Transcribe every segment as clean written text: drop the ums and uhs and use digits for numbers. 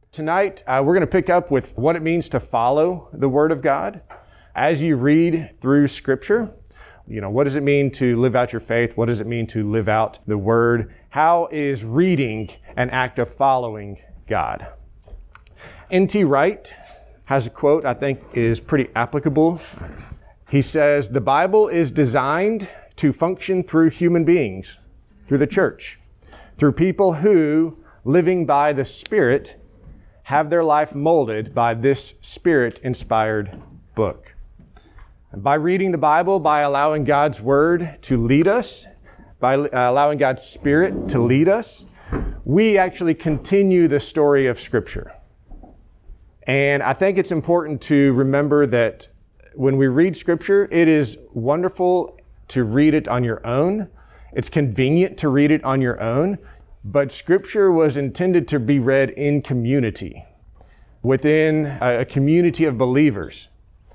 Tonight, we're going to pick up with what it means to follow the Word of God. As you read through Scripture, what does it mean to live out your faith? What does it mean to live out the Word? How is reading an act of following God? N.T. Wright has a quote I think is pretty applicable. He says, "The Bible is designed to function through human beings, through the church, through people who, living by the Spirit, have their life molded by this Spirit-inspired book." And by reading the Bible, by allowing God's Word to lead us, by allowing God's Spirit to lead us, we actually continue the story of Scripture. And I think it's important to remember that when we read Scripture, it is wonderful to read it on your own. It's convenient to read it on your own. But Scripture was intended to be read in community, within a community of believers.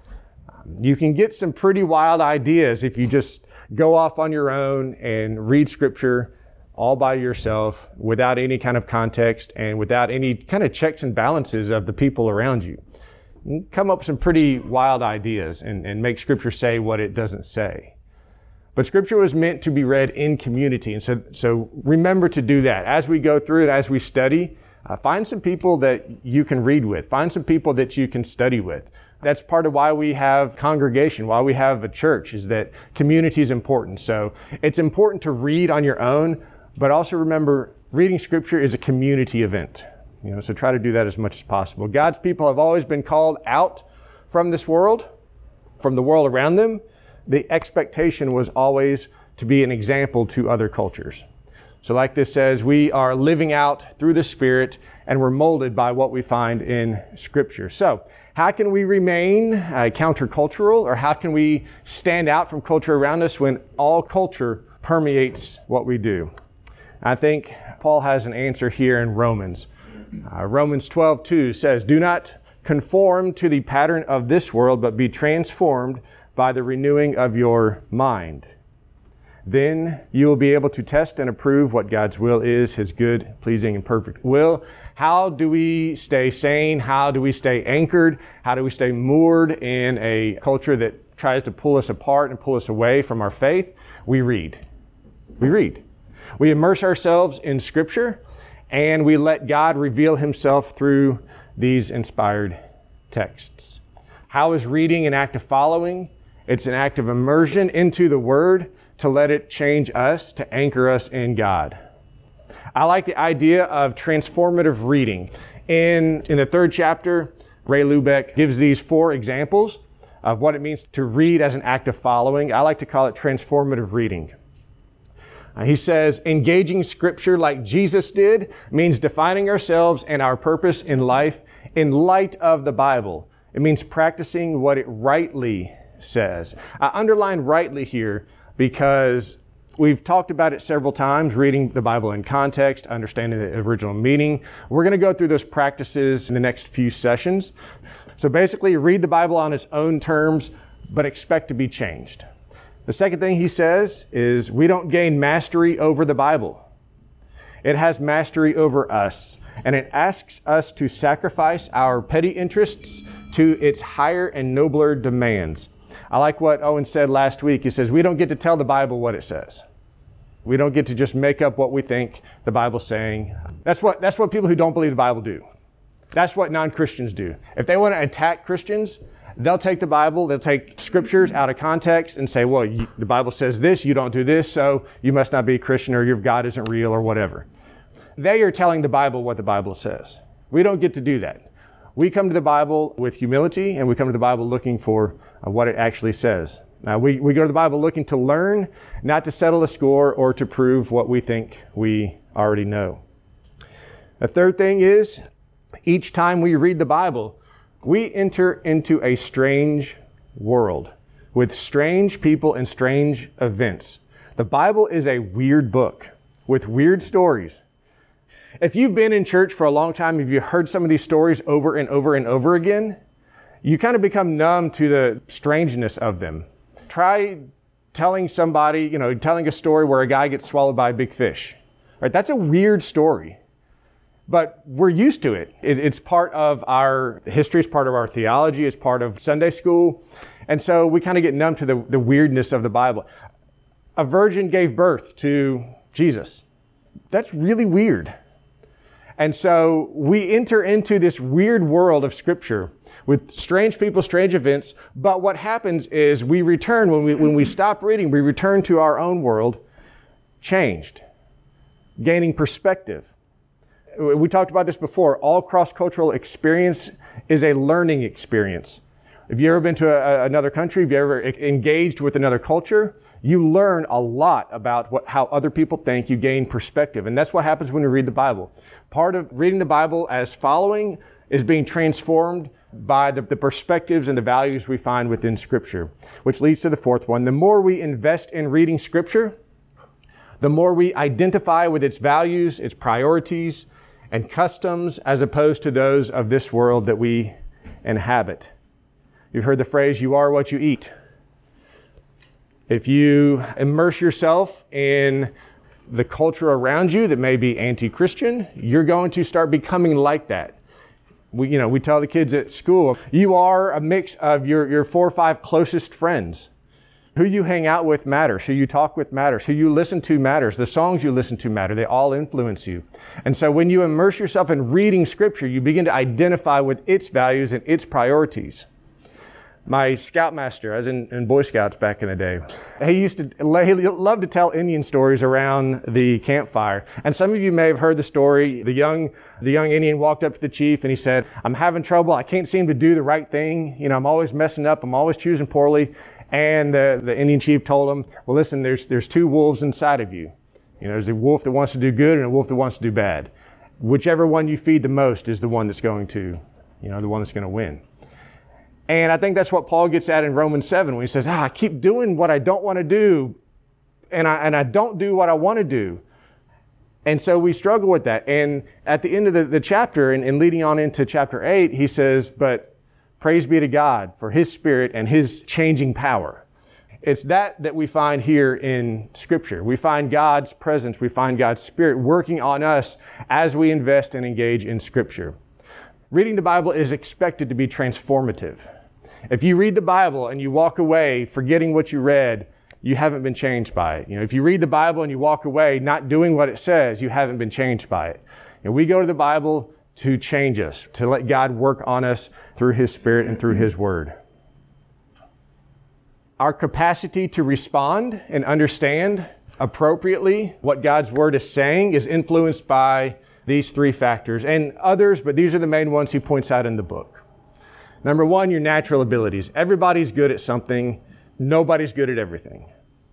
You can get some pretty wild ideas if you just go off on your own and read Scripture all by yourself without any kind of context and without any kind of checks and balances of the people around you. You can come up with some pretty wild ideas and make Scripture say what it doesn't say. But Scripture was meant to be read in community. And so remember to do that. As we go through it, as we study, find some people that you can read with. Find some people that you can study with. That's part of why we have congregation, why we have a church, is that community is important. So it's important to read on your own, but also remember, reading Scripture is a community event. So try to do that as much as possible. God's people have always been called out from this world, from the world around them. The expectation was always to be an example to other cultures. So like this says, we are living out through the Spirit and we're molded by what we find in Scripture. So how can we remain countercultural, or how can we stand out from culture around us when all culture permeates what we do? I think Paul has an answer here in Romans. Romans 12:2 says, "Do not conform to the pattern of this world, but be transformed by the renewing of your mind. Then you will be able to test and approve what God's will is, His good, pleasing, and perfect will." How do we stay sane? How do we stay anchored? How do we stay moored in a culture that tries to pull us apart and pull us away from our faith? We read. We read. We immerse ourselves in Scripture, and we let God reveal Himself through these inspired texts. How is reading an act of following? It's an act of immersion into the Word to let it change us, to anchor us in God. I like the idea of transformative reading. In the 3rd chapter, Ray Lubeck gives these 4 examples of what it means to read as an act of following. I like to call it transformative reading. He says, engaging Scripture like Jesus did means defining ourselves and our purpose in life in light of the Bible. It means practicing what it rightly says. I underline rightly here because we've talked about it several times, reading the Bible in context, understanding the original meaning. We're going to go through those practices in the next few sessions. So basically, read the Bible on its own terms, but expect to be changed. The second thing he says is we don't gain mastery over the Bible. It has mastery over us, and it asks us to sacrifice our petty interests to its higher and nobler demands. I like what Owen said last week. He says, we don't get to tell the Bible what it says. We don't get to just make up what we think the Bible's saying. That's what people who don't believe the Bible do. That's what non-Christians do. If they want to attack Christians, they'll take the Bible, they'll take scriptures out of context and say, well, the Bible says this, you don't do this, so you must not be a Christian, or your God isn't real, or whatever. They are telling the Bible what the Bible says. We don't get to do that. We come to the Bible with humility, and we come to the Bible looking for what it actually says. We go to the Bible looking to learn, not to settle a score or to prove what we think we already know. The third thing is, each time we read the Bible, we enter into a strange world with strange people and strange events. The Bible is a weird book with weird stories. If you've been in church for a long time, if you've heard some of these stories over and over and over again, you kind of become numb to the strangeness of them. Try telling somebody, telling a story where a guy gets swallowed by a big fish. Right? That's a weird story. but we're used to it. It's part of our history, it's part of our theology, it's part of Sunday school. And so we kind of get numb to the weirdness of the Bible. A virgin gave birth to Jesus. That's really weird. And so we enter into this weird world of Scripture with strange people, strange events. But what happens is we return, when we stop reading, we return to our own world changed, gaining perspective. We talked about this before. All cross-cultural experience is a learning experience. Have you ever been to another country? Have you ever engaged with another culture? You learn a lot about how other people think. You gain perspective. And that's what happens when you read the Bible. Part of reading the Bible as following is being transformed by the perspectives and the values we find within Scripture, which leads to the fourth one. The more we invest in reading Scripture, the more we identify with its values, its priorities, and customs as opposed to those of this world that we inhabit. You've heard the phrase, you are what you eat. If you immerse yourself in the culture around you that may be anti-Christian, you're going to start becoming like that. We tell the kids at school, you are a mix of your 4 or 5 closest friends. Who you hang out with matters. Who you talk with matters. Who you listen to matters. The songs you listen to matter. They all influence you. And so when you immerse yourself in reading Scripture, you begin to identify with its values and its priorities. My scoutmaster, I was in Boy Scouts back in the day, he loved to tell Indian stories around the campfire. And some of you may have heard the story. The young Indian walked up to the chief and he said, I'm having trouble. I can't seem to do the right thing. I'm always messing up. I'm always choosing poorly. And the Indian chief told him, well, listen, there's 2 wolves inside of you. There's a wolf that wants to do good and a wolf that wants to do bad. Whichever one you feed the most is the one that's going to, the one that's going to win. And I think that's what Paul gets at in Romans 7 when he says, I keep doing what I don't want to do and I don't do what I want to do. And so we struggle with that. And at the end of the chapter and leading on into chapter 8, he says, but praise be to God for His Spirit and His changing power. It's that we find here in Scripture. We find God's presence. We find God's Spirit working on us as we invest and engage in Scripture. Reading the Bible is expected to be transformative. If you read the Bible and you walk away forgetting what you read, you haven't been changed by it. If you read the Bible and you walk away not doing what it says, you haven't been changed by it. We go to the Bible to change us, to let God work on us through His Spirit and through His Word. Our capacity to respond and understand appropriately what God's Word is saying is influenced by these 3 factors and others, but these are the main ones he points out in the book. Number 1, your natural abilities. Everybody's good at something. Nobody's good at everything.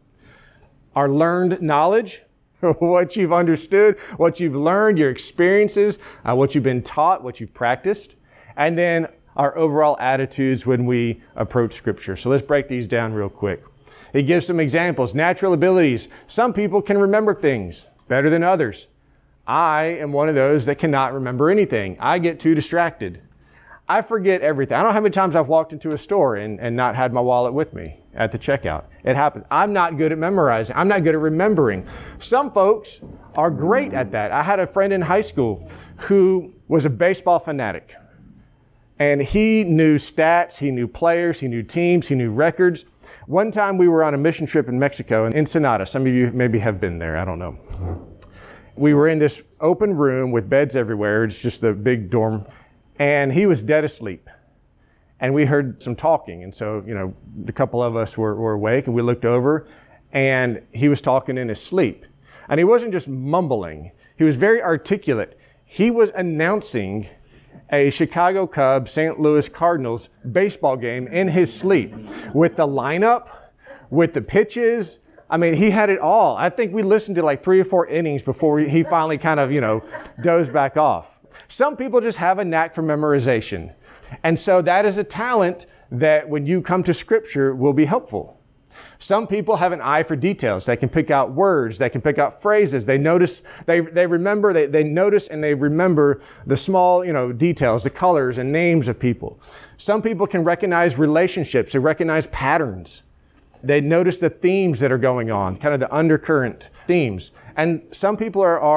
Our learned knowledge, what you've understood, what you've learned, your experiences, what you've been taught, what you've practiced, and then our overall attitudes when we approach Scripture. So let's break these down real quick. He gives some examples. Natural abilities. Some people can remember things better than others. I am one of those that cannot remember anything. I get too distracted. I forget everything. I don't know how many times I've walked into a store and not had my wallet with me at the checkout. It happens. I'm not good at memorizing. I'm not good at remembering. Some folks are great at that. I had a friend in high school who was a baseball fanatic. And he knew stats, he knew players, he knew teams, he knew records. One time we were on a mission trip in Mexico, in Ensenada. Some of you maybe have been there. I don't know. We were in this open room with beds everywhere. It's just a big dorm. And he was dead asleep. And we heard some talking. And so, a couple of us were awake and we looked over and he was talking in his sleep. And he wasn't just mumbling. He was very articulate. He was announcing a Chicago Cubs, St. Louis Cardinals baseball game in his sleep with the lineup, with the pitches. I mean, he had it all. I think we listened to like 3 or 4 innings before he finally kind of, dozed back off. Some people just have a knack for memorization. And so that is a talent that when you come to Scripture will be helpful. Some people have an eye for details. They can pick out words. They can pick out phrases. They notice, they remember, they notice and they remember the small, details, the colors and names of people. Some people can recognize relationships. They recognize patterns. They notice the themes that are going on, kind of the undercurrent themes. And some people are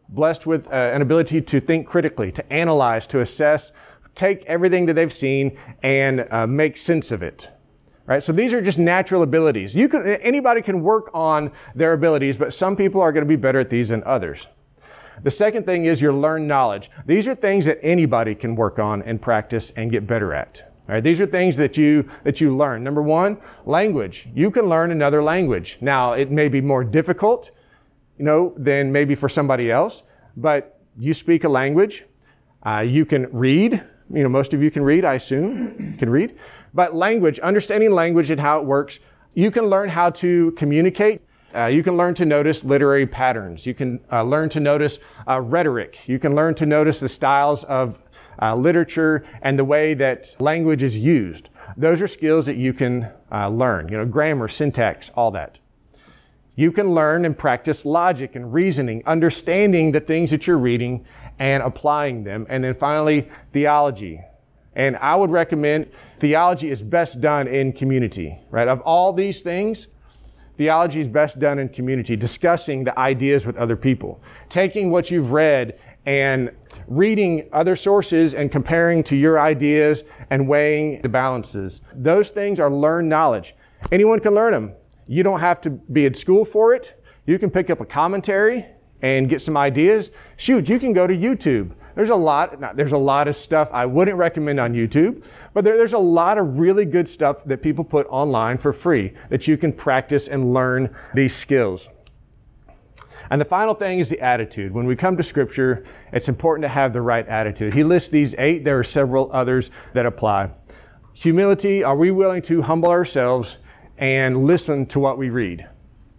blessed with an ability to think critically, to analyze, to assess, take everything that they've seen and make sense of it. Right? So these are just natural abilities. Anybody can work on their abilities, but some people are going to be better at these than others. The second thing is your learned knowledge. These are things that anybody can work on and practice and get better at. Right? These are things that you learn. Number one, language. You can learn another language. Now, it may be more difficult, than maybe for somebody else, but you speak a language. You can read. Most of you can read, I assume, can read. But language, understanding language and how it works, you can learn how to communicate. You can learn to notice literary patterns. You can learn to notice rhetoric. You can learn to notice the styles of literature and the way that language is used. Those are skills that you can learn. Grammar, syntax, all that. You can learn and practice logic and reasoning, understanding the things that you're reading and applying them. And then finally, theology. And I would recommend theology is best done in community, right? Of all these things, theology is best done in community, discussing the ideas with other people, taking what you've read and reading other sources and comparing to your ideas and weighing the balances. Those things are learned knowledge. Anyone can learn them. You don't have to be at school for it. You can pick up a commentary and get some ideas. Shoot, you can go to YouTube. There's a lot of stuff I wouldn't recommend on YouTube, but there's a lot of really good stuff that people put online for free that you can practice and learn these skills. And the final thing is the attitude. When we come to Scripture, it's important to have the right attitude. He lists these 8. There are several others that apply. Humility, are we willing to humble ourselves and listen to what we read?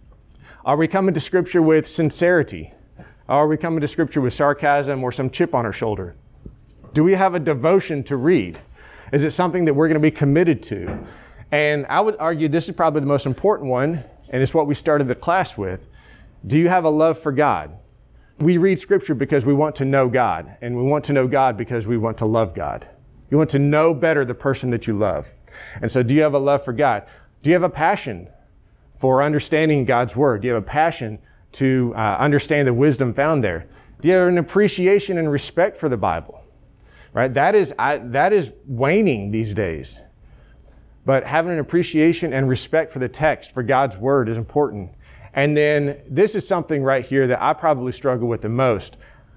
Are we coming to Scripture with sincerity? Are we coming to Scripture with sarcasm or some chip on our shoulder? Do we have a devotion to read? Is it something that we're going to be committed to? And I would argue this is probably the most important one, and it's what we started the class with. Do you have a love for God? We read Scripture because we want to know God, and we want to know God because we want to love God. You want to know better the person that you love. And so do you have a love for God? Do you have a passion for understanding God's Word? Do you have a passion to understand the wisdom found there? Do you have an appreciation and respect for the Bible? Right? That is waning these days. But having an appreciation and respect for the text, for God's Word, is important. And then this is something right here that I probably struggle with the most.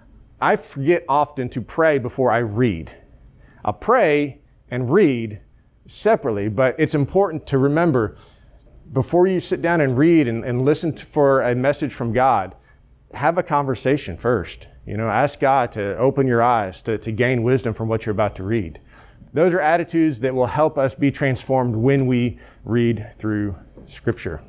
I forget often to pray before I read. I'll pray and read separately, but it's important to remember before you sit down and read and listen for a message from God, have a conversation first. Ask God to open your eyes to gain wisdom from what you're about to read. Those are attitudes that will help us be transformed when we read through Scripture.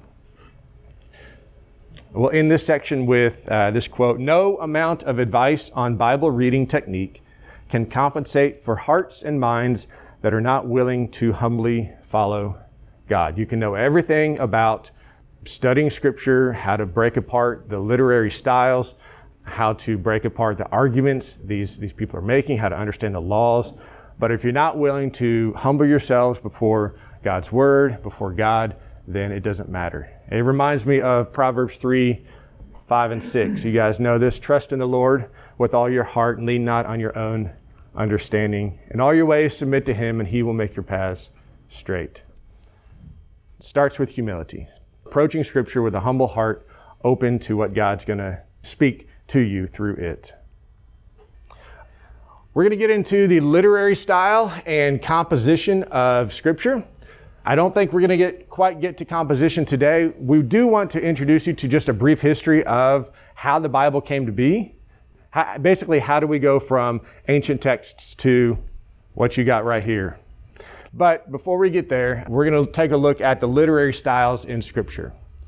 We'll end this section with this quote: "No amount of advice on Bible reading technique can compensate for hearts and minds that are not willing to humbly follow God." You can know everything about studying Scripture, how to break apart the literary styles, how to break apart the arguments these people are making, how to understand the laws. But if you're not willing to humble yourselves before God's Word, before God, then it doesn't matter. It reminds me of Proverbs 3, 5, and 6. You guys know this. "Trust in the Lord with all your heart and lean not on your own understanding. In all your ways submit to Him, and He will make your paths straight." It starts with humility. Approaching Scripture with a humble heart, open to what God's going to speak to you through it. We're going to get into the literary style and composition of Scripture. I don't think we're going to quite get to composition today. We do want to introduce you to just a brief history of how the Bible came to be. Basically, how do we go from ancient texts to what you got right here? But before we get there, we're going to take a look at the literary styles in Scripture.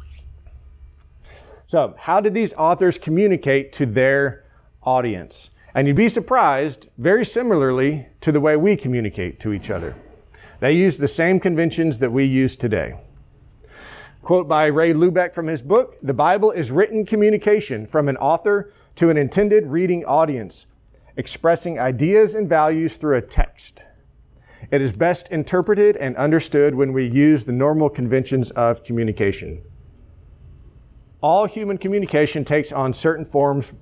So, how did these authors communicate to their audience? And you'd be surprised, very similarly to the way we communicate to each other. They used the same conventions that we use today. Quote by Ray Lubeck from his book: "The Bible is written communication from an author to an intended reading audience, expressing ideas and values through a text. It is best interpreted and understood when we use the normal conventions of communication. All human communication takes on certain forms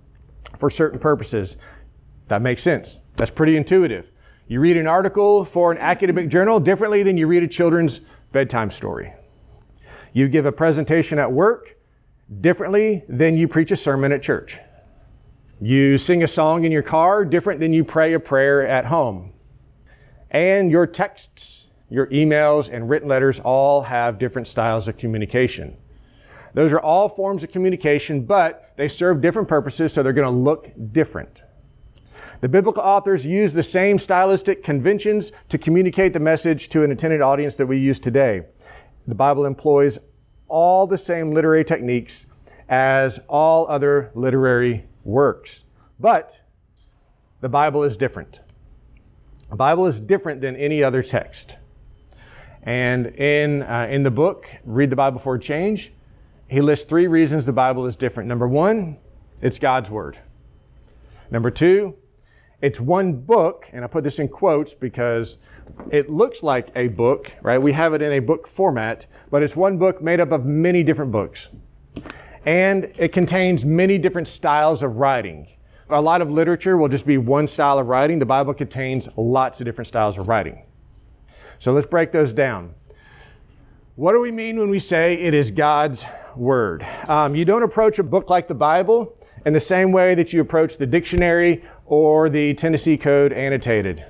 for certain purposes. That makes sense. That's pretty intuitive. You read an article for an academic journal differently than you read a children's bedtime story. You give a presentation at work differently than you preach a sermon at church. You sing a song in your car different than you pray a prayer at home. And your texts, your emails, and written letters all have different styles of communication. Those are all forms of communication, but they serve different purposes, so they're going to look different. The biblical authors use the same stylistic conventions to communicate the message to an intended audience that we use today. The Bible employs all the same literary techniques as all other literary works. But the Bible is different. The Bible is different than any other text. And in the book, Read the Bible for a Change, he lists 3 reasons the Bible is different. Number 1, it's God's Word. Number 2, it's one book, and I put this in quotes because it looks like a book, right? We have it in a book format, but it's one book made up of many different books. And it contains many different styles of writing. A lot of literature will just be one style of writing. The Bible contains lots of different styles of writing. So let's break those down. What do we mean when we say it is God's Word? You don't approach a book like the Bible in the same way that you approach the dictionary or the Tennessee Code annotated.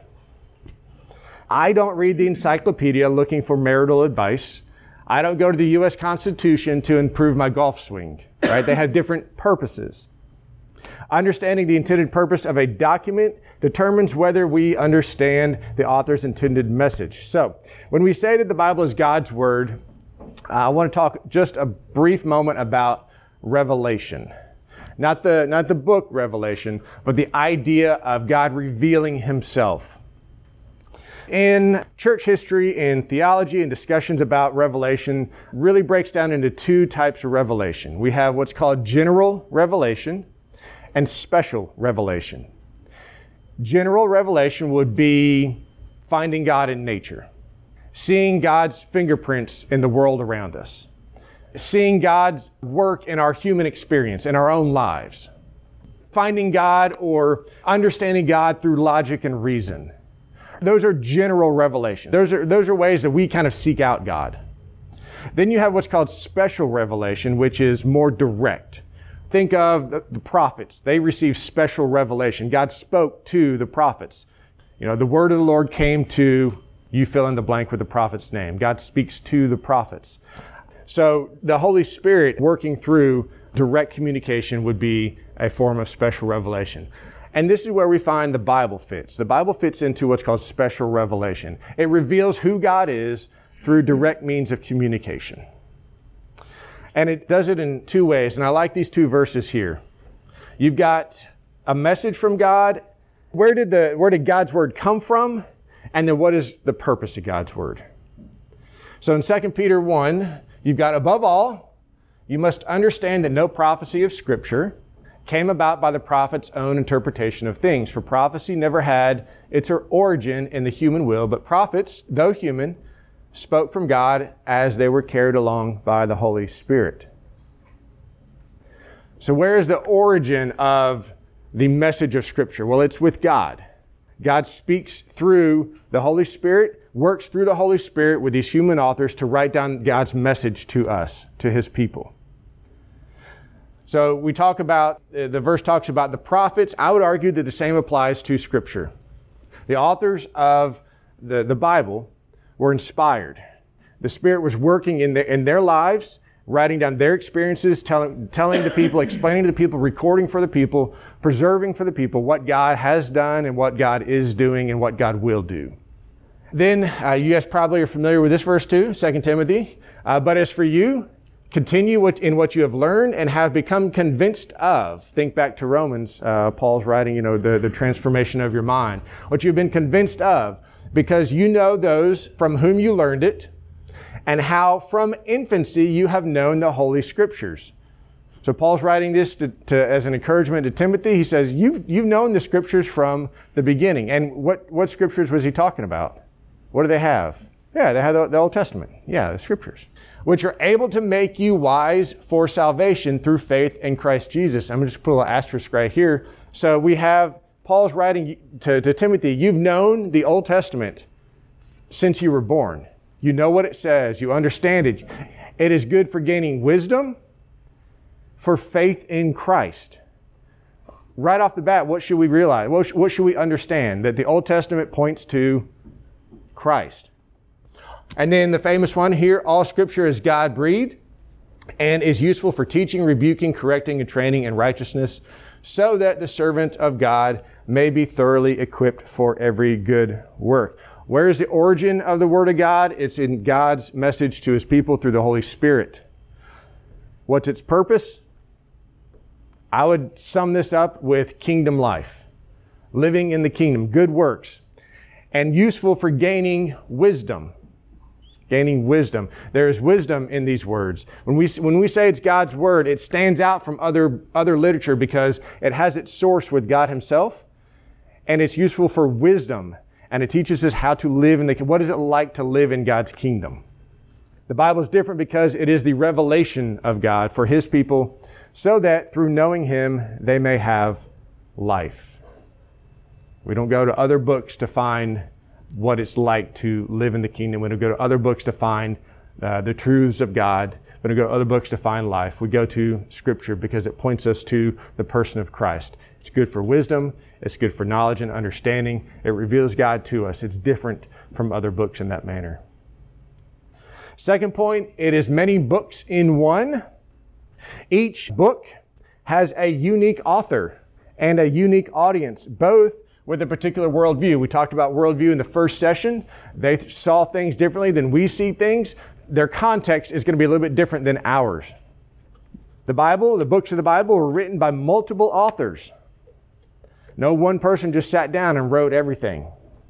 I don't read the encyclopedia looking for marital advice. I don't go to the U.S. Constitution to improve my golf swing, right? They have different purposes. Understanding the intended purpose of a document determines whether we understand the author's intended message. So, when we say that the Bible is God's Word, I want to talk just a brief moment about revelation. Not the book Revelation, but the idea of God revealing Himself. In church history and theology and discussions about revelation really breaks down into 2 types of revelation. We have what's called general revelation and special revelation. General revelation would be finding God in nature, seeing God's fingerprints in the world around us, seeing God's work in our human experience, in our own lives, finding God or understanding God through logic and reason. Those are general revelation. Those are ways that we kind of seek out God. Then you have what's called special revelation, which is more direct. Think of the prophets. They received special revelation. God spoke to the prophets. You know, the word of the Lord came to, you fill in the blank with the prophet's name. God speaks to the prophets. So the Holy Spirit working through direct communication would be a form of special revelation. And this is where we find the Bible fits. The Bible fits into what's called special revelation. It reveals who God is through direct means of communication. And it does it in 2 ways. And I like these 2 verses here. You've got a message from God. Where did God's Word come from? And then what is the purpose of God's Word? So in 2 Peter 1, you've got, above all, you must understand that no prophecy of Scripture came about by the prophet's own interpretation of things. For prophecy never had its origin in the human will, but prophets, though human, spoke from God as they were carried along by the Holy Spirit. So where is the origin of the message of Scripture? Well, it's with God. God speaks through the Holy Spirit, works through the Holy Spirit with these human authors to write down God's message to us, to His people. So we talk about, the verse talks about the prophets. I would argue that the same applies to Scripture. The authors of the Bible were inspired. The Spirit was working in their lives, writing down their experiences, telling the people, explaining to the people, recording for the people, preserving for the people what God has done and what God is doing and what God will do. Then, you guys probably are familiar with this verse too, 2 Timothy. But as for you, continue in what you have learned and have become convinced of. Think back to Romans, Paul's writing, the transformation of your mind. What you've been convinced of, because you know those from whom you learned it, and how from infancy you have known the Holy Scriptures. So Paul's writing this as an encouragement to Timothy. He says, you've known the Scriptures from the beginning. And what Scriptures was he talking about? What do they have? Yeah, they have the Old Testament. Yeah, the Scriptures. which are able to make you wise for salvation through faith in Christ Jesus. I'm going to just put a little asterisk right here. So we have Paul's writing to Timothy, you've known the Old Testament since you were born. You know what it says. You understand it. It is good for gaining wisdom, for faith in Christ. Right off the bat, what should we realize? What should we understand? That the Old Testament points to Christ. And then the famous one here, all Scripture is God-breathed and is useful for teaching, rebuking, correcting, and training in righteousness, so that the servant of God may be thoroughly equipped for every good work. Where is the origin of the Word of God? It's in God's message to His people through the Holy Spirit. What's its purpose? I would sum this up with kingdom life, living in the kingdom, good works, and useful for gaining wisdom. Gaining wisdom. There is wisdom in these words. When we say it's God's Word, it stands out from other literature because it has its source with God Himself, and it's useful for wisdom, and it teaches us how to live what is it like to live in God's kingdom. The Bible is different because it is the revelation of God for His people, so that through knowing Him, they may have life. We don't go to other books to find what it's like to live in the kingdom. We don't go to other books to find the truths of God. We don't go to other books to find life. We go to Scripture because it points us to the person of Christ. It's good for wisdom. It's good for knowledge and understanding. It reveals God to us. It's different from other books in that manner. Second point, it is many books in one. Each book has a unique author and a unique audience, both with a particular worldview. We talked about worldview in the first session. They saw things differently than we see things. Their context is going to be a little bit different than ours. The Bible, the books of the Bible were written by multiple authors. No one person just sat down and wrote everything.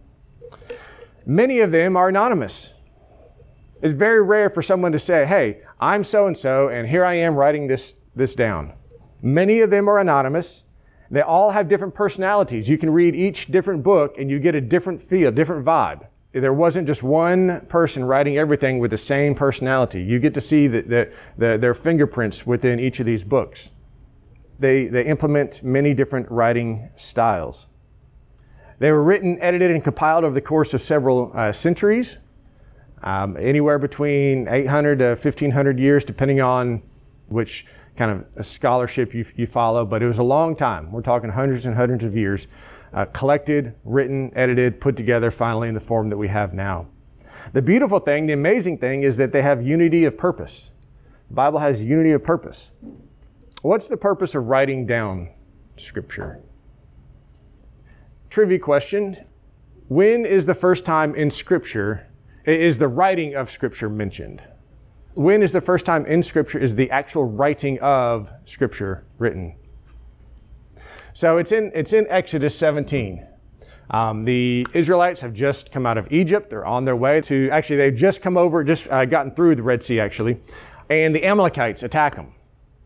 Many of them are anonymous. It's very rare for someone to say, hey, I'm so-and-so, and here I am writing this down. Many of them are anonymous. They all have different personalities. You can read each different book and you get a different feel, different vibe. There wasn't just one person writing everything with the same personality. You get to see their fingerprints within each of these books. They implement many different writing styles. They were written, edited, and compiled over the course of several centuries. Anywhere between 800 to 1500 years, depending on which kind of a scholarship you follow, but it was a long time. We're talking hundreds and hundreds of years, collected, written, edited, put together finally in the form that we have now. The beautiful thing, the amazing thing is that they have unity of purpose. The Bible has unity of purpose. What's the purpose of writing down Scripture? Trivia question. When is the first time in Scripture is the writing of Scripture mentioned? When is the first time in Scripture is the actual writing of Scripture written? So it's in Exodus 17. The Israelites have just come out of Egypt. They're on their way to, actually they've just come over, gotten through the Red Sea actually, and the Amalekites attack them.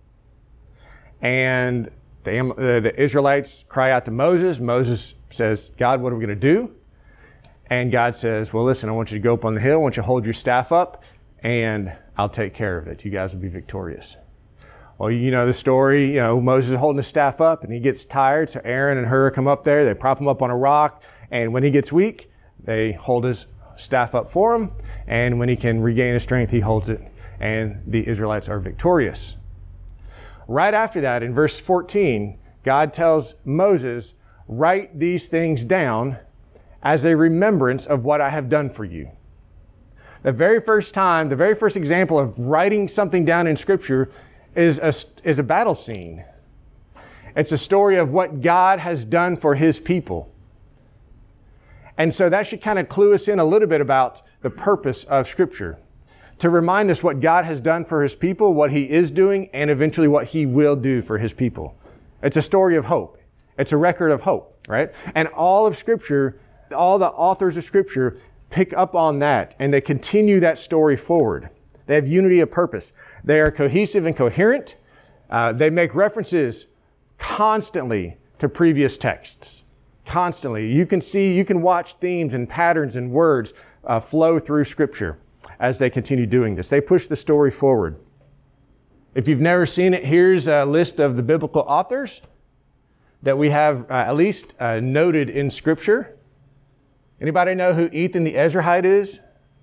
And the Israelites cry out to Moses. Moses says, God, what are we going to do? And God says, well, listen, I want you to go up on the hill. I want you to hold your staff up, and I'll take care of it. You guys will be victorious. Well, you know the story. You know, Moses is holding his staff up, and he gets tired. So Aaron and Hur come up there. They prop him up on a rock. And when he gets weak, they hold his staff up for him. And when he can regain his strength, he holds it. And the Israelites are victorious. Right after that, in verse 14, God tells Moses, write these things down as a remembrance of what I have done for you. The very first time, the very first example of writing something down in Scripture is a battle scene. It's a story of what God has done for His people. And so that should kind of clue us in a little bit about the purpose of Scripture. To remind us what God has done for His people, what He is doing, and eventually what He will do for His people. It's a story of hope. It's a record of hope, right? And all of Scripture, all the authors of Scripture pick up on that, and they continue that story forward. They have unity of purpose. They are cohesive and coherent. They make references constantly to previous texts. Constantly. You can watch themes and patterns and words flow through Scripture. as they continue doing this. They push the story forward. If you've never seen it, here's a list of the biblical authors that we have at least noted in Scripture. Anybody know who Ethan the Ezrahite is?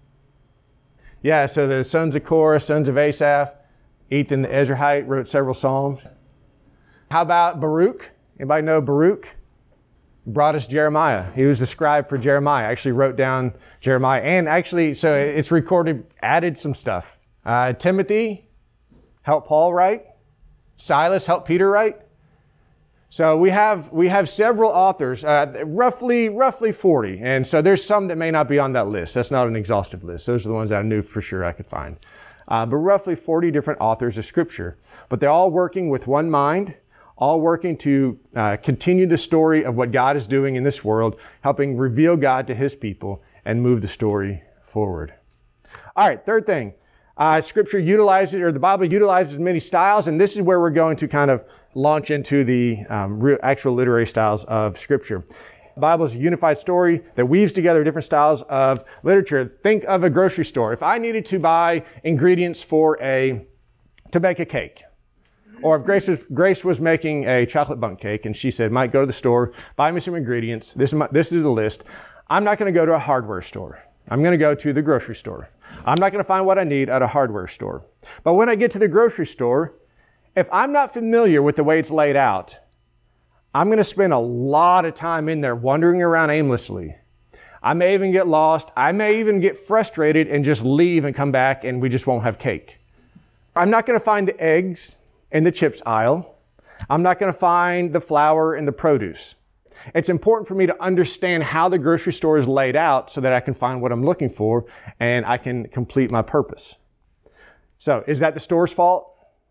Yeah, so the sons of Korah, sons of Asaph. Ethan the Ezrahite wrote several psalms. How about Baruch? Anybody know Baruch? Brought us Jeremiah. He was the scribe for Jeremiah. Actually wrote down Jeremiah. And actually, so it's recorded, added some stuff. Timothy helped Paul write. Silas helped Peter write. So we have several authors, roughly 40. And so there's some that may not be on that list. That's not an exhaustive list. Those are the ones that I knew for sure I could find. But roughly 40 different authors of Scripture. But they're all working with one mind, all working to continue the story of what God is doing in this world, helping reveal God to His people and move the story forward. All right, third thing. Scripture utilizes, or the Bible utilizes many styles, and this is where we're going to kind of launch into the actual literary styles of Scripture. The Bible is a unified story that weaves together different styles of literature. Think of a grocery store. If I needed to buy ingredients to make a cake, or if Grace was making a chocolate bundt cake and she said, Mike, go to the store, buy me some ingredients. This is the list. I'm not going to go to a hardware store. I'm going to go to the grocery store. I'm not going to find what I need at a hardware store. But when I get to the grocery store, if I'm not familiar with the way it's laid out, I'm going to spend a lot of time in there wandering around aimlessly. I may even get lost. I may even get frustrated and just leave and come back and we just won't have cake. I'm not going to find the eggs in the chips aisle. I'm not going to find the flour and the produce. It's important for me to understand how the grocery store is laid out so that I can find what I'm looking for and I can complete my purpose. So, is that the store's fault?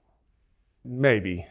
Maybe.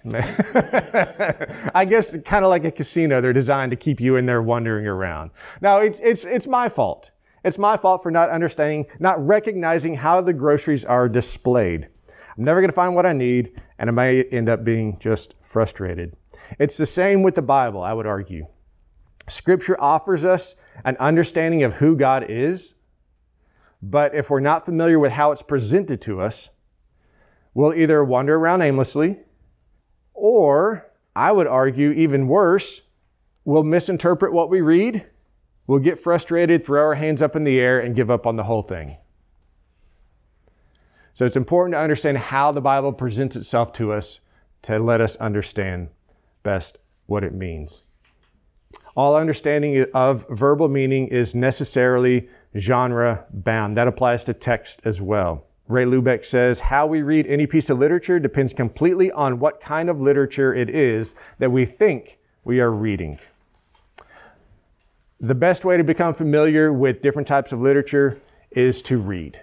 I guess kind of like a casino, they're designed to keep you in there wandering around. No, it's my fault. It's my fault for not understanding, not recognizing how the groceries are displayed. I'm never going to find what I need, and I may end up being just frustrated. It's the same with the Bible, I would argue. Scripture offers us an understanding of who God is, but if we're not familiar with how it's presented to us, we'll either wander around aimlessly, or, I would argue even worse, we'll misinterpret what we read, we'll get frustrated, throw our hands up in the air, and give up on the whole thing. So it's important to understand how the Bible presents itself to us to let us understand best what it means. All understanding of verbal meaning is necessarily genre bound. That applies to text as well. Ray Lubeck says, how we read any piece of literature depends completely on what kind of literature it is that we think we are reading. The best way to become familiar with different types of literature is to read.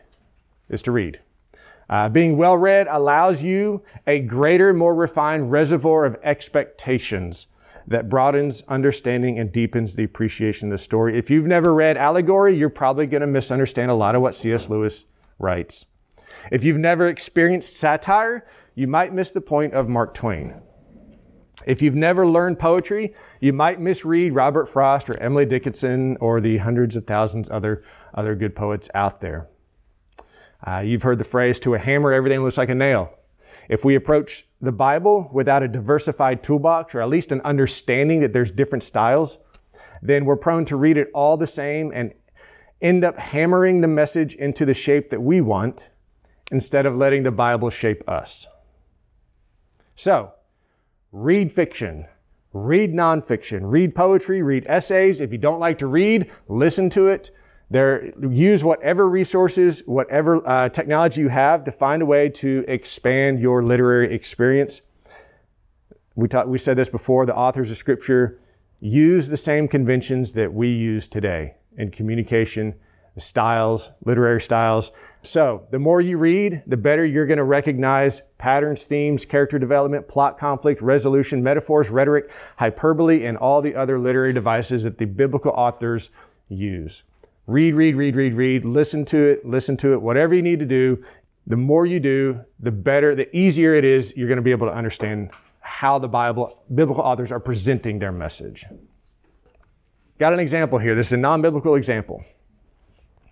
Being well-read allows you a greater, more refined reservoir of expectations that broadens understanding and deepens the appreciation of the story. If you've never read allegory, you're probably going to misunderstand a lot of what C.S. Lewis writes. If you've never experienced satire, you might miss the point of Mark Twain. If you've never learned poetry, you might misread Robert Frost or Emily Dickinson or the hundreds of thousands other good poets out there. You've heard the phrase, to a hammer, everything looks like a nail. If we approach the Bible without a diversified toolbox, or at least an understanding that there's different styles, then we're prone to read it all the same and end up hammering the message into the shape that we want instead of letting the Bible shape us. So, read fiction, read nonfiction, read poetry, read essays. If you don't like to read, listen to it. Use whatever resources, whatever technology you have to find a way to expand your literary experience. We said this before, the authors of Scripture use the same conventions that we use today in communication, the styles, literary styles. So the more you read, the better you're going to recognize patterns, themes, character development, plot conflict, resolution, metaphors, rhetoric, hyperbole, and all the other literary devices that the biblical authors use. Read, listen to it, whatever you need to do. The more you do, the better, the easier it is, you're going to be able to understand how the biblical authors are presenting their message. Got an example here. This is a non-biblical example.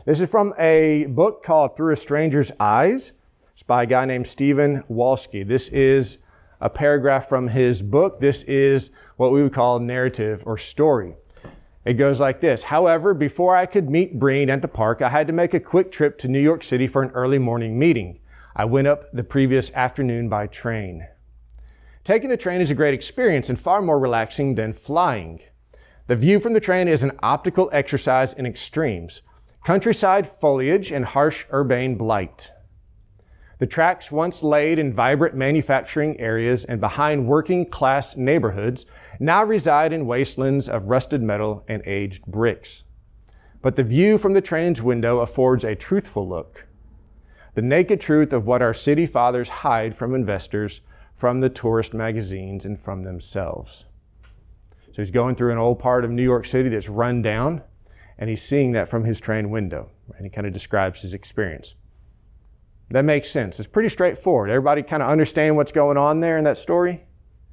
This is from a book called Through a Stranger's Eyes. It's by a guy named Stephen Walsky. This is a paragraph from his book. This is what we would call narrative or story. It goes like this. However, before I could meet Breen at the park, I had to make a quick trip to New York City for an early morning meeting. I went up the previous afternoon by train. Taking the train is a great experience and far more relaxing than flying. The view from the train is an optical exercise in extremes. Countryside foliage and harsh urbane blight. The tracks once laid in vibrant manufacturing areas and behind working class neighborhoods now reside in wastelands of rusted metal and aged bricks. But the view from the train's window affords a truthful look. The naked truth of what our city fathers hide from investors, from the tourist magazines, and from themselves. So he's going through an old part of New York City that's run down, and he's seeing that from his train window. And he kind of describes his experience. That makes sense. It's pretty straightforward. Everybody kind of understand what's going on there in that story?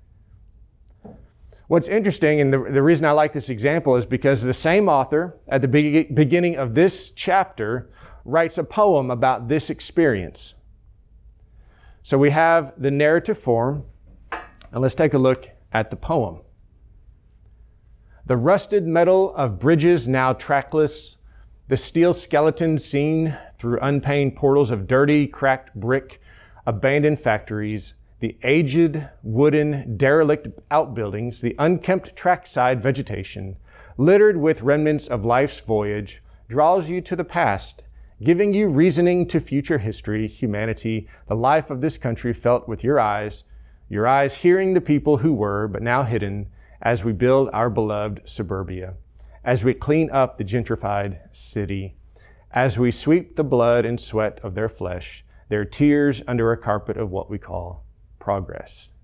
What's interesting, and the reason I like this example is because the same author at the beginning of this chapter writes a poem about this experience. So we have the narrative form, and let's take a look at the poem. The rusted metal of bridges now trackless, the steel skeletons seen through unpainted portals of dirty, cracked brick, abandoned factories, the aged, wooden, derelict outbuildings, the unkempt trackside vegetation, littered with remnants of life's voyage, draws you to the past, giving you reasoning to future history, humanity, the life of this country felt with your eyes hearing the people who were, but now hidden, as we build our beloved suburbia, as we clean up the gentrified city, as we sweep the blood and sweat of their flesh, their tears under a carpet of what we call progress.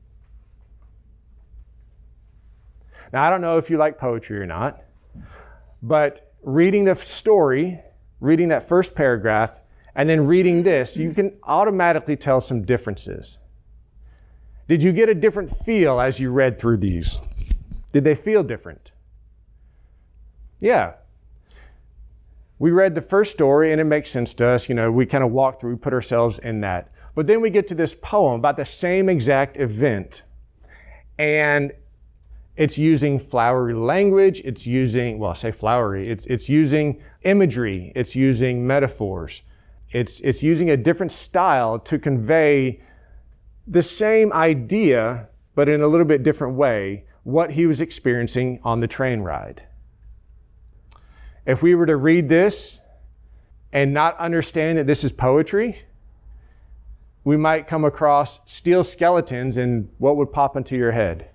Now, I don't know if you like poetry or not, but reading the story, reading that first paragraph, and then reading this, you can automatically tell some differences. Did you get a different feel as you read through these? Did they feel different? Yeah. We read the first story and it makes sense to us. We kind of walk through, put ourselves in that. But then we get to this poem about the same exact event. And it's using flowery language. It's using, well, I say flowery. It's using imagery. It's using metaphors. It's using a different style to convey the same idea, but in a little bit different way, what he was experiencing on the train ride. If we were to read this and not understand that this is poetry, we might come across steel skeletons, and what would pop into your head?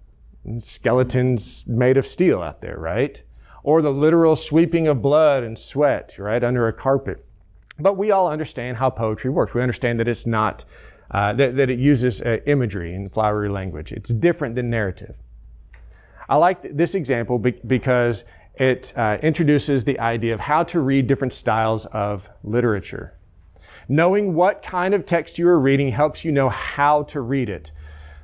Skeletons made of steel out there, right? Or the literal sweeping of blood and sweat, right, under a carpet. But we all understand how poetry works. We understand that it's not, that it uses imagery and flowery language. It's different than narrative. I like this example because it introduces the idea of how to read different styles of literature. Knowing what kind of text you are reading helps you know how to read it.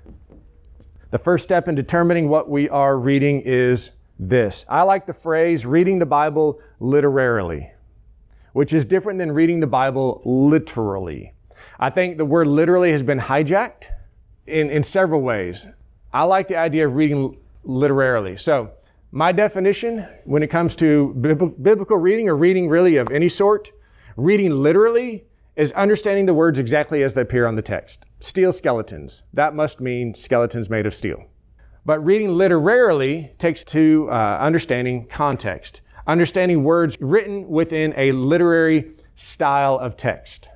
The first step in determining what we are reading is this. I like the phrase reading the Bible literarily, which is different than reading the Bible literally. I think the word literally has been hijacked in several ways. I like the idea of reading literarily. So my definition when it comes to biblical reading or reading really of any sort, reading literally is understanding the words exactly as they appear on the text. Steel skeletons. That must mean skeletons made of steel. But reading literarily takes to understanding context, understanding words written within a literary style of text.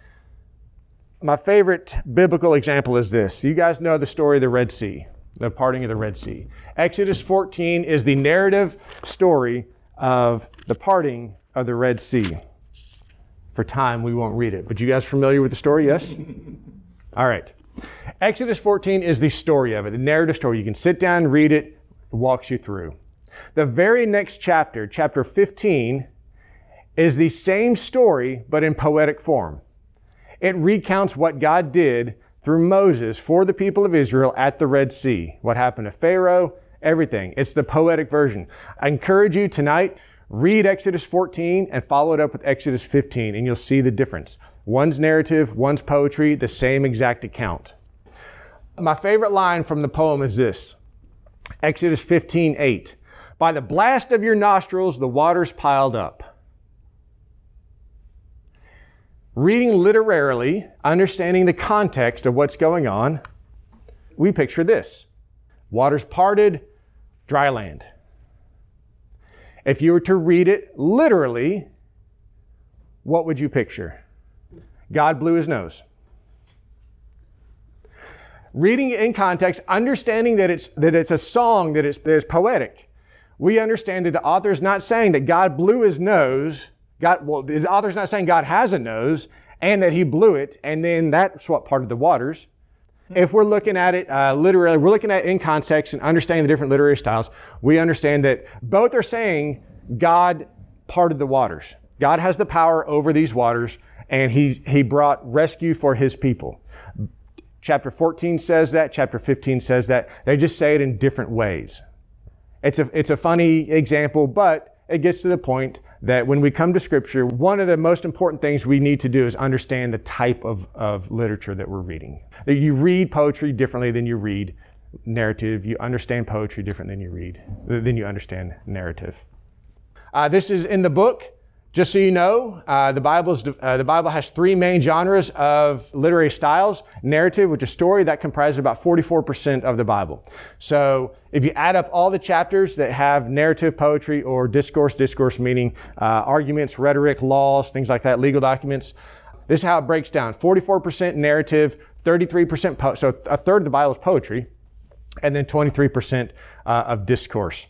My favorite biblical example is this. You guys know the story of the Red Sea, the parting of the Red Sea. Exodus 14 is the narrative story of the parting of the Red Sea. For time, we won't read it. But you guys familiar with the story? Yes? All right. Exodus 14 is the story of it, the narrative story. You can sit down and read it. It walks you through. The very next chapter, chapter 15, is the same story, but in poetic form. It recounts what God did through Moses for the people of Israel at the Red Sea. What happened to Pharaoh, everything. It's the poetic version. I encourage you tonight, Read Exodus 14 and follow it up with Exodus 15, and you'll see the difference. One's narrative, one's poetry, the same exact account. My favorite line from the poem is this. Exodus 15:8. By the blast of your nostrils, the waters piled up. Reading literarily, understanding the context of what's going on, we picture this. Waters parted, dry land. If you were to read it literally, what would you picture? God blew his nose. Reading it in context, understanding that it's a song, that it's poetic, we understand that the author is not saying that God blew his nose. The author's not saying God has a nose and that he blew it, and then that's what parted the waters. If we're looking at it literally, we're looking at it in context and understanding the different literary styles, we understand that both are saying God parted the waters. God has the power over these waters, and he brought rescue for his people. Chapter 14 says that. Chapter 15 says that. They just say it in different ways. It's a funny example, but it gets to the point that when we come to Scripture, one of the most important things we need to do is understand the type of literature that we're reading. That you read poetry differently than you read narrative. You understand poetry different than you understand narrative. This is in the book. Just so you know, the Bible has three main genres of literary styles. Narrative, which is story, that comprises about 44% of the Bible. So if you add up all the chapters that have narrative poetry or discourse meaning arguments, rhetoric, laws, things like that, legal documents, this is how it breaks down. 44% narrative, 33% so a third of the Bible is poetry, and then 23% of discourse.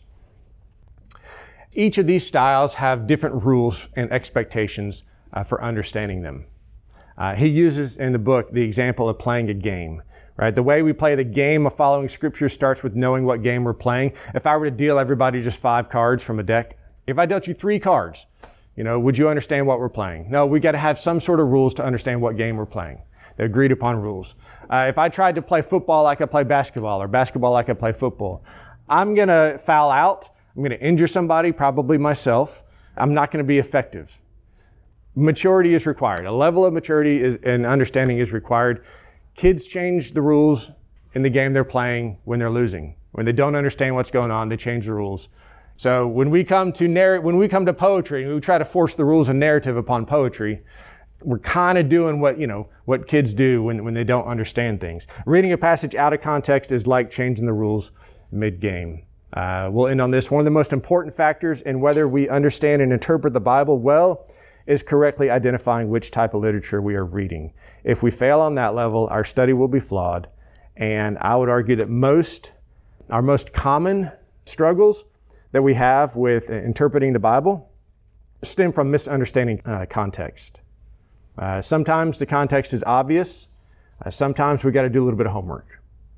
Each of these styles have different rules and expectations for understanding them. He uses in the book the example of playing a game, right? The way we play the game of following Scripture starts with knowing what game we're playing. If I were to deal everybody just 5 cards from a deck, if I dealt you 3 cards, would you understand what we're playing? No, we got to have some sort of rules to understand what game we're playing. The agreed upon rules. If I tried to play football like I play basketball, or basketball like I play football, I'm going to foul out. I'm going to injure somebody, probably myself. I'm not going to be effective. Maturity is required. A level of maturity and understanding is required. Kids change the rules in the game they're playing when they're losing. When they don't understand what's going on, they change the rules. So when we come to poetry and we try to force the rules of narrative upon poetry, we're kind of doing what kids do when they don't understand things. Reading a passage out of context is like changing the rules mid-game. We'll end on this. One of the most important factors in whether we understand and interpret the Bible well is correctly identifying which type of literature we are reading. If we fail on that level, our study will be flawed. And I would argue that our most common struggles that we have with interpreting the Bible stem from misunderstanding context. Sometimes the context is obvious. Sometimes we got to do a little bit of homework.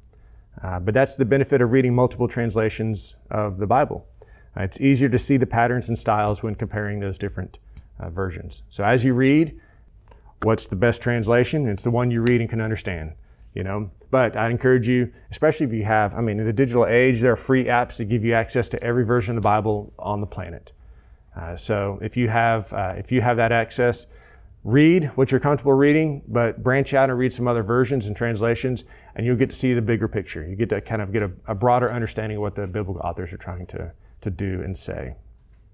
But that's the benefit of reading multiple translations of the Bible. It's easier to see the patterns and styles when comparing those different versions. So as you read, what's the best translation? It's the one you read and can understand, But I'd encourage you, especially if you have, in the digital age, there are free apps that give you access to every version of the Bible on the planet. So if you have that access, read what you're comfortable reading, but branch out and read some other versions and translations, and you'll get to see the bigger picture. You get to kind of get a broader understanding of what the biblical authors are trying to do and say.